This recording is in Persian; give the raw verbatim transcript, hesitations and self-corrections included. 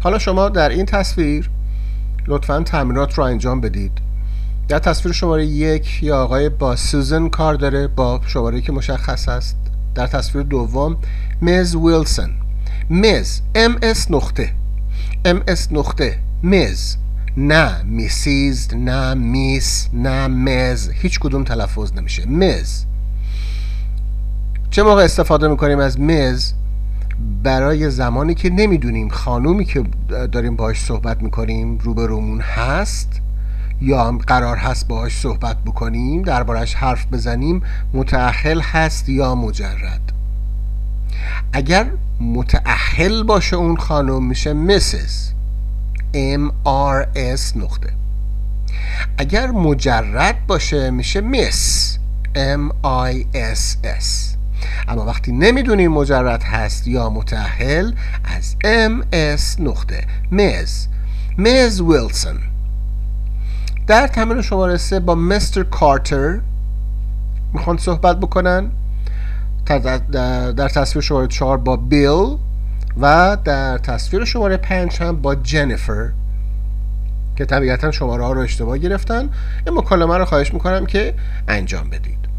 حالا شما در این تصویر لطفاً تمرینات رو انجام بدید. در تصویر شماره یک یا آقای با سوزن کار داره با شماره که مشخص است. در تصویر دوم میز ویلسون، میز ام اس نقطه ام اس نقطه میز، نه میسیز، نه میس، نه میز، هیچ کدوم تلفظ نمیشه. میز. چه موقع استفاده میکنیم از میز؟ برای زمانی که نمیدونیم خانومی که داریم باهاش صحبت میکنیم روبرومون هست یا هم قرار هست باهاش صحبت بکنیم، دربارش حرف بزنیم، متأهل هست یا مجرد. اگر متأهل باشه اون خانم میشه میسز، ام آر اس نقطه. اگر مجرد باشه میشه میس، ام آی اس اس. اما وقتی نمیدونیم مجرد هست یا متأهل، از ام اس نقطه، میز، میز ویلسون. در تمرین شماره سه با مستر کارتر میخوان صحبت بکنن. در تصویر شماره چهار با بیل و در تصویر شماره پنج هم با جنیفر که طبیعتا شماره ها رو اشتباه گرفتن. این مکالمه رو خواهش میکنم که انجام بدید.